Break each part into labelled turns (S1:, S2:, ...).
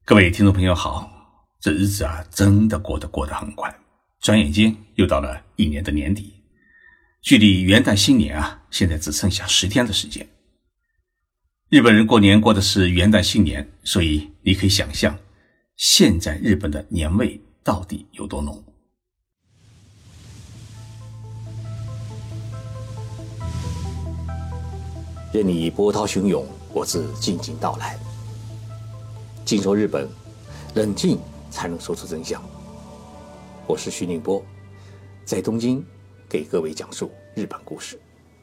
S1: 各位听众朋友好，这日子真的过得很快，转眼间又到了一年的年底，距离元旦新年现在只剩下10天的时间。日本人过年过的是元旦新年，所以你可以想象现在日本的年味到底有多浓。
S2: 任你波涛汹涌，我自静静到来。静说日本，冷静才能说出真相。我是徐宁波，在东京给各位讲述日本故事。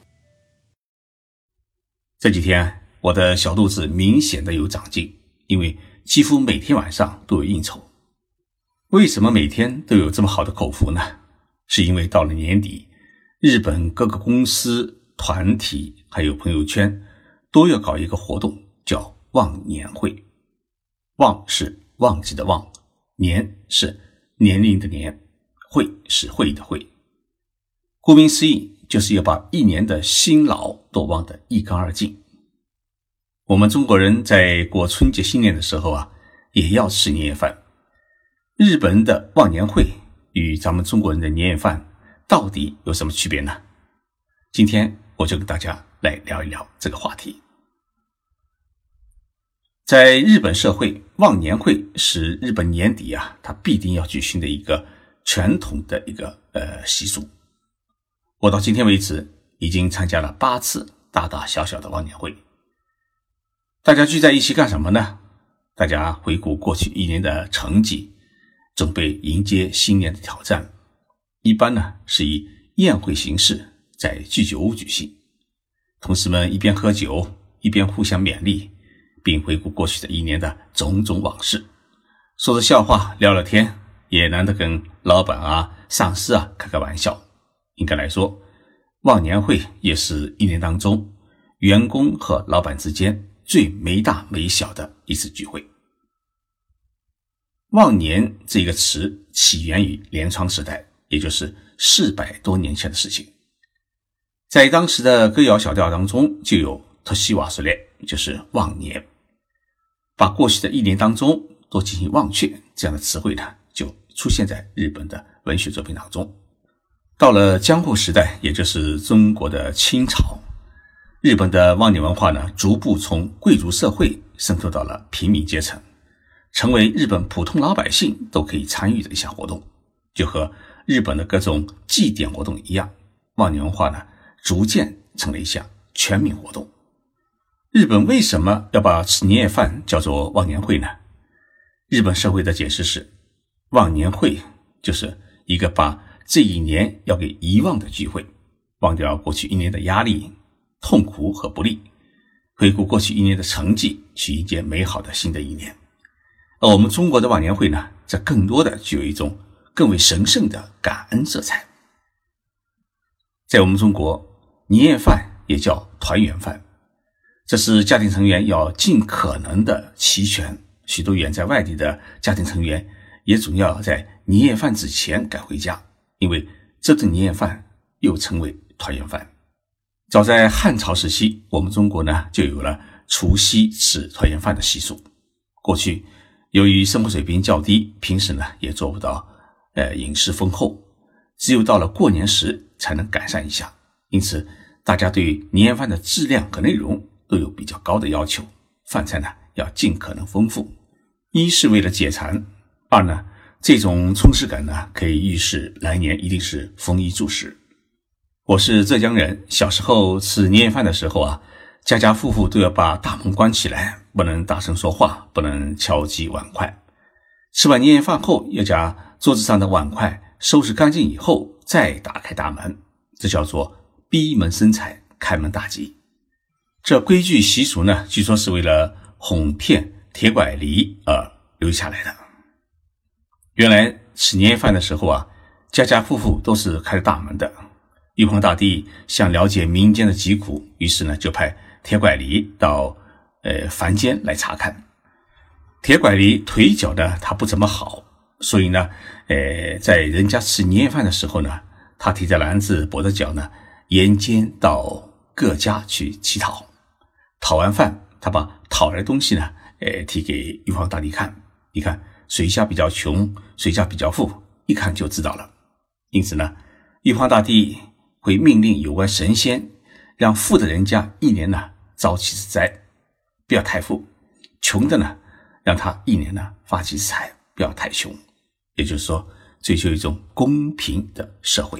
S1: 这几天我的小肚子明显的有长进，因为几乎每天晚上都有应酬。为什么每天都有这么好的口福呢？是因为到了年底，日本各个公司、团体还有朋友圈都要搞一个活动，叫忘年会。忘是忘记的忘，年是年龄的年，会是会的会。顾名思义，就是要把一年的辛劳都忘得一干二净。我们中国人在过春节新年的时候也要吃年夜饭。日本人的忘年会与咱们中国人的年夜饭到底有什么区别呢？今天我就跟大家来聊一聊这个话题。在日本社会，忘年会是日本年底它必定要举行的一个传统的一个习俗。我到今天为止已经参加了8次大大小小的忘年会。大家聚在一起干什么呢？大家回顾过去一年的成绩，准备迎接新年的挑战。一般呢是以宴会形式在居酒屋举行，同事们一边喝酒一边互相勉励，并回顾过去的一年的种种往事，说着笑话聊聊天，也难得跟老板上司开个玩笑。应该来说，忘年会也是一年当中员工和老板之间最没大没小的一次聚会。忘年这个词起源于镰仓时代，也就是400多年前的事情。在当时的歌谣小调当中就有年忘れ，就是忘年，把过去的一年当中都进行忘却，这样的词汇呢就出现在日本的文学作品当中。到了江户时代，也就是中国的清朝，日本的忘年文化呢逐步从贵族社会渗透到了平民阶层，成为日本普通老百姓都可以参与的一项活动。就和日本的各种祭典活动一样，忘年文化呢逐渐成了一项全民活动。日本为什么要把吃年夜饭叫做忘年会呢？日本社会的解释是，忘年会就是一个把这一年要给遗忘的聚会，忘掉过去一年的压力、痛苦和不利，回顾过去一年的成绩，去迎接美好的新的一年。而我们中国的忘年会呢，这更多的具有一种更为神圣的感恩色彩。在我们中国，年夜饭也叫团圆饭，这是家庭成员要尽可能的齐全，许多远在外地的家庭成员也总要在年夜饭之前赶回家，因为这顿年夜饭又称为团圆饭。早在汉朝时期，我们中国呢就有了除夕吃团圆饭的习俗。过去由于生活水平较低，平时呢也做不到饮食丰厚，只有到了过年时才能改善一下，因此大家对年夜饭的质量和内容都有比较高的要求，饭菜呢要尽可能丰富。一是为了解馋，二呢这种充实感呢可以预示来年一定是丰衣足食。我是浙江人，小时候吃年夜饭的时候家家户户都要把大门关起来，不能大声说话，不能敲击碗筷。吃完年夜饭后，要将桌子上的碗筷收拾干净以后再打开大门，这叫做闭门生财，开门大吉。这规矩习俗呢，据说是为了哄骗铁拐李而留下来的。原来吃年夜饭的时候家家户户都是开着大门的。玉皇大帝想了解民间的疾苦，于是呢就派铁拐李到凡间来查看。铁拐李腿脚呢他不怎么好，所以呢在人家吃年夜饭的时候呢，他提着篮子跛着脚呢沿街到各家去乞讨。讨完饭，他把讨来的东西呢提给玉皇大帝看， 你看谁家比较穷，谁家比较富，一看就知道了。因此呢，玉皇大帝会命令有关神仙让富的人家一年呢遭几次灾，不要太富；穷的呢，让他一年呢发几次财，不要太穷。也就是说，追求一种公平的社会。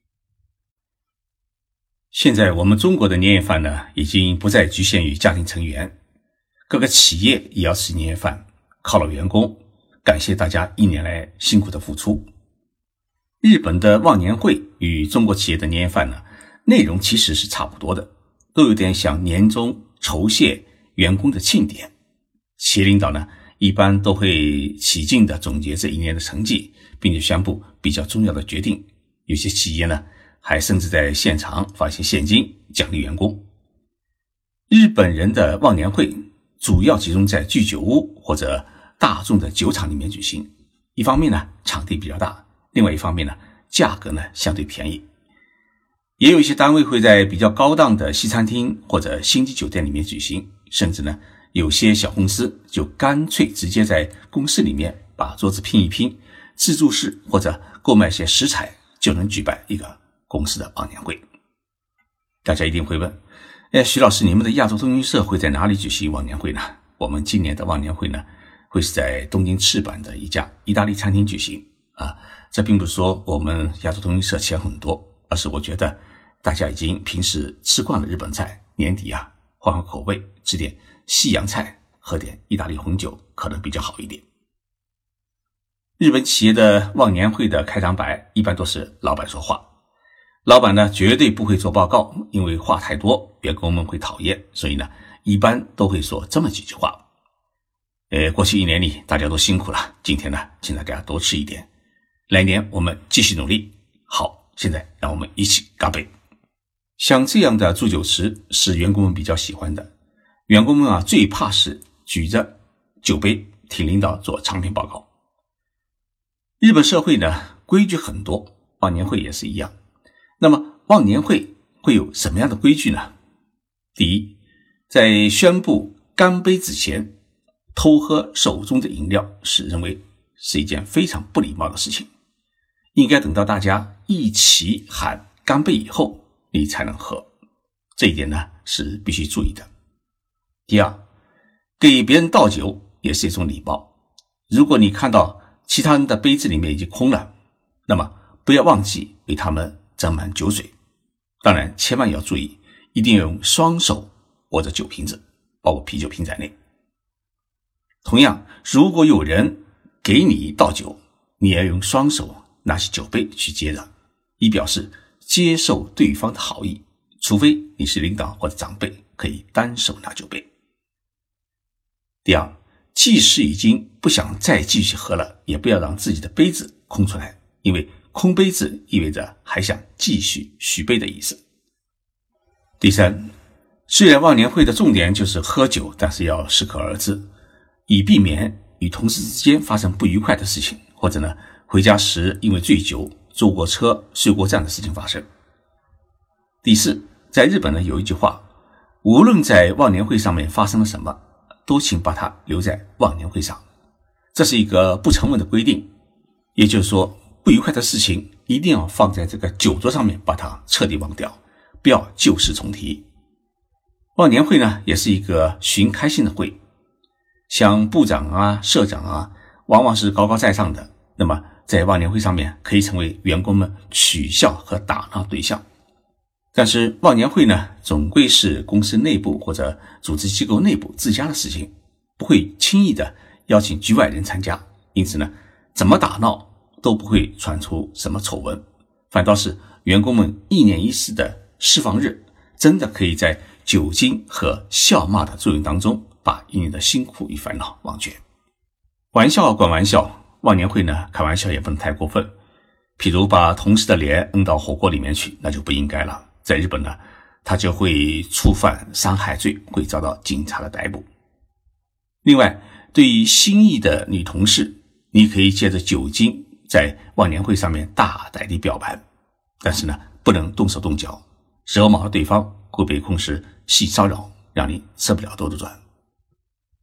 S1: 现在我们中国的年夜饭呢，已经不再局限于家庭成员，各个企业也要吃年夜饭，犒劳员工，感谢大家一年来辛苦的付出。日本的忘年会与中国企业的年夜饭呢，内容其实是差不多的，都有点像年终酬谢员工的庆典。企业领导呢，一般都会起劲地总结这一年的成绩，并且宣布比较重要的决定。有些企业呢，还甚至在现场发行现金奖励员工。日本人的忘年会主要集中在居酒屋或者大众的酒厂里面举行，一方面呢，场地比较大，另外一方面呢，价格呢相对便宜。也有一些单位会在比较高档的西餐厅或者星级酒店里面举行，甚至呢，有些小公司就干脆直接在公司里面把桌子拼一拼，自助式或者购买些食材就能举办一个公司的忘年会。大家一定会问，徐老师，你们的亚洲通讯社会在哪里举行忘年会呢？我们今年的忘年会呢，会是在东京赤坂的一家意大利餐厅举行啊。这并不是说我们亚洲通讯社钱很多，而是我觉得大家已经平时吃惯了日本菜，年底啊换换口味，吃点西洋菜，喝点意大利红酒可能比较好一点。日本企业的忘年会的开场白一般都是老板说话，老板呢绝对不会做报告，因为话太多员工们会讨厌，所以呢一般都会说这么几句话。过去一年里大家都辛苦了，今天呢请大家多吃一点，来年我们继续努力。好，现在让我们一起干杯。像这样的祝酒词是员工们比较喜欢的，员工们最怕是举着酒杯听领导做长篇报告。日本社会呢规矩很多，忘年会也是一样。那么忘年会会有什么样的规矩呢？第一，在宣布干杯之前，偷喝手中的饮料是认为是一件非常不礼貌的事情，应该等到大家一起喊干杯以后你才能喝，这一点呢是必须注意的。第二，给别人倒酒也是一种礼貌，如果你看到其他人的杯子里面已经空了，那么不要忘记为他们斟满酒水。当然千万要注意，一定要用双手握着酒瓶子，包括啤酒瓶在内。同样，如果有人给你倒酒，你也要用双手拿起酒杯去接着，以表示接受对方的好意，除非你是领导或者长辈，可以单手拿酒杯。第二，即使已经不想再继续喝了，也不要让自己的杯子空出来，因为空杯子意味着还想继续续杯的意思。第三，虽然忘年会的重点就是喝酒，但是要适可而止，以避免与同事之间发生不愉快的事情，或者呢回家时因为醉酒坐过车睡过站的事情发生。第四，在日本呢有一句话，无论在忘年会上面发生了什么，都请把它留在忘年会上。这是一个不成文的规定，也就是说不愉快的事情一定要放在这个酒桌上面把它彻底忘掉，不要旧事重提。忘年会呢也是一个寻开心的会，像部长啊社长啊往往是高高在上的，那么在忘年会上面可以成为员工们取笑和打闹对象。但是忘年会呢总归是公司内部或者组织机构内部自家的事情，不会轻易的邀请局外人参加，因此呢怎么打闹都不会传出什么丑闻，反倒是员工们一年一次的释放日，真的可以在酒精和笑骂的作用当中把一年的辛苦与烦恼忘却。玩笑管玩笑，忘年会呢开玩笑也不能太过分，譬如把同事的脸摁到火锅里面去，那就不应该了。在日本呢，他就会触犯伤害罪，会遭到警察的逮捕。另外，对于心仪的女同事，你可以借着酒精在忘年会上面大胆地表白，但是呢不能动手动脚，惹毛了对方会被控是性骚扰，让你吃不了兜着转。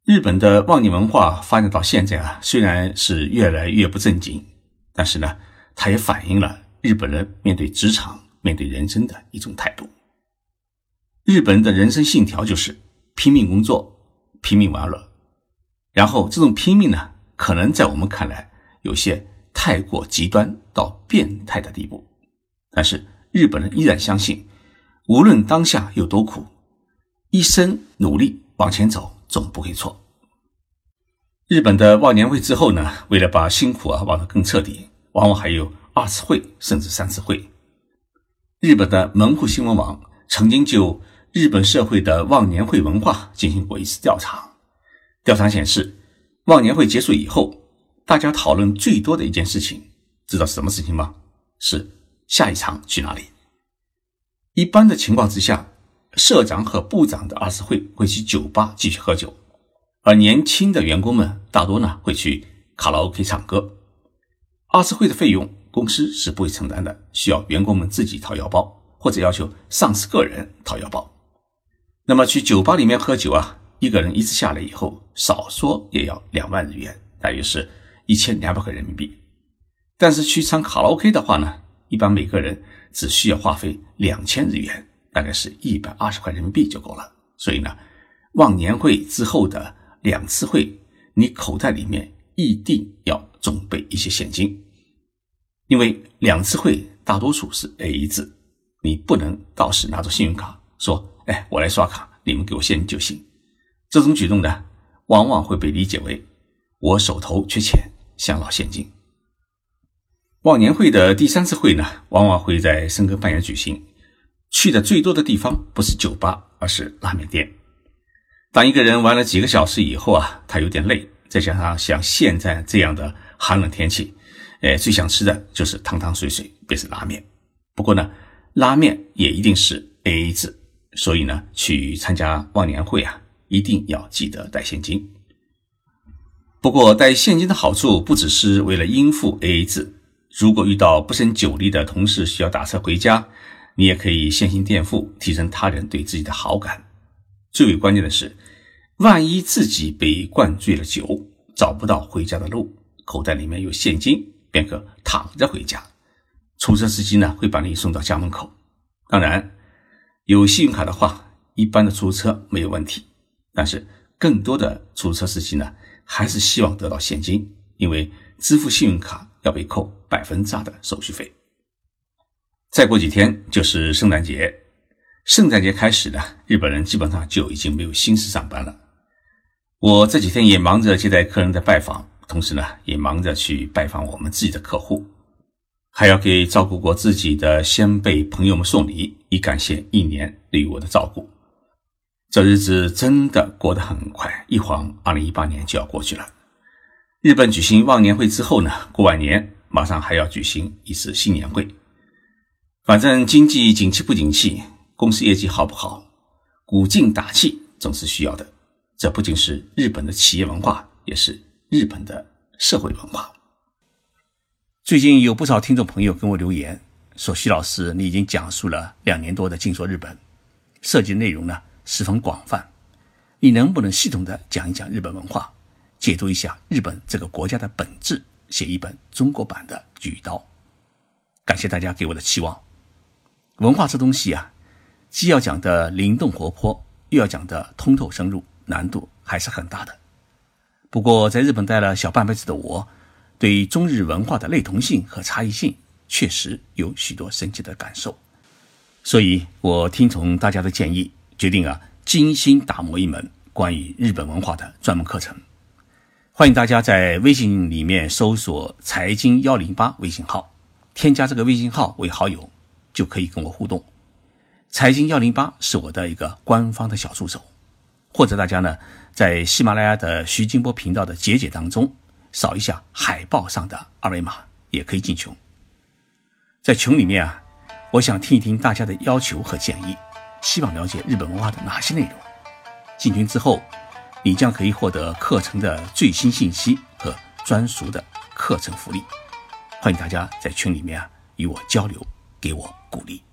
S1: 日本的忘年文化发展到现在虽然是越来越不正经，但是呢，它也反映了日本人面对职场、面对人生的一种态度。日本人的人生信条就是拼命工作、拼命玩乐。然后这种拼命呢，可能在我们看来有些太过极端到变态的地步，但是日本人依然相信，无论当下有多苦，一生努力往前走总不会错。日本的忘年会之后呢，为了把辛苦忘得更彻底，往往还有2次会甚至3次会。日本的门户新闻网曾经就日本社会的忘年会文化进行过一次调查。调查显示，忘年会结束以后，大家讨论最多的一件事情，知道是什么事情吗？是下一场去哪里。一般的情况之下，社长和部长的2次会会去酒吧继续喝酒，而年轻的员工们大多呢会去卡拉 OK 唱歌。2次会的费用公司是不会承担的，需要员工们自己掏腰包，或者要求上司个人掏腰包。那么去酒吧里面喝酒一个人一次下来以后，少说也要2万日元，大约是1200块人民币。但是去唱卡拉 OK 的话呢，一般每个人只需要花费2000日元，大概是120块人民币就够了。所以呢，忘年会之后的2次会，你口袋里面一定要准备一些现金，因为2次会大多数是 AA 制，你不能到时拿着信用卡说我来刷卡，你们给我现金就行。这种举动呢，往往会被理解为我手头缺钱，想捞现金。忘年会的第3次会呢，往往会在深更半夜举行，去的最多的地方不是酒吧，而是拉面店。当一个人玩了几个小时以后他有点累，再加上像现在这样的寒冷天气，最想吃的就是汤汤水水，便是拉面。不过呢，拉面也一定是 AA 制，所以呢，去参加忘年会一定要记得带现金。不过带现金的好处不只是为了应付 AA 制，如果遇到不胜酒力的同事需要打车回家，你也可以现金垫付，提升他人对自己的好感。最为关键的是，万一自己被灌醉了酒，找不到回家的路，口袋里面有现金，便可躺着回家。出租车司机呢，会把你送到家门口。当然，有信用卡的话，一般的出租车没有问题，但是更多的出租车司机呢，还是希望得到现金，因为支付信用卡要被扣2%的手续费。再过几天就是圣诞节，圣诞节开始呢，日本人基本上就已经没有心思上班了。我这几天也忙着接待客人的拜访，同时呢，也忙着去拜访我们自己的客户，还要给照顾过自己的先辈朋友们送礼，以感谢1年对于我的照顾。这日子真的过得很快，一晃2018年就要过去了。日本举行忘年会之后呢，过完年马上还要举行一次新年会。反正经济景气不景气，公司业绩好不好，鼓劲打气总是需要的。这不仅是日本的企业文化，也是日本的社会文化。最近有不少听众朋友跟我留言说，徐老师，你已经讲述了2年多的静说日本，涉及内容呢十分广泛，你能不能系统的讲一讲日本文化，解读一下日本这个国家的本质，写一本中国版的《菊刀》。感谢大家给我的期望。文化这东西既要讲的灵动活泼，又要讲的通透深入，难度还是很大的。不过在日本待了小半辈子的我，对中日文化的类同性和差异性确实有许多深切的感受，所以我听从大家的建议，决定精心打磨一门关于日本文化的专门课程。欢迎大家在微信里面搜索财经108微信号，添加这个微信号为好友，就可以跟我互动。财经108是我的一个官方的小助手，或者大家呢在喜马拉雅的徐金波频道的节解当中扫一下海报上的二维码，也可以进群。在群里面我想听一听大家的要求和建议，希望了解日本文化的哪些内容。进群之后，你将可以获得课程的最新信息和专属的课程福利。欢迎大家在群里面与我交流，给我鼓励。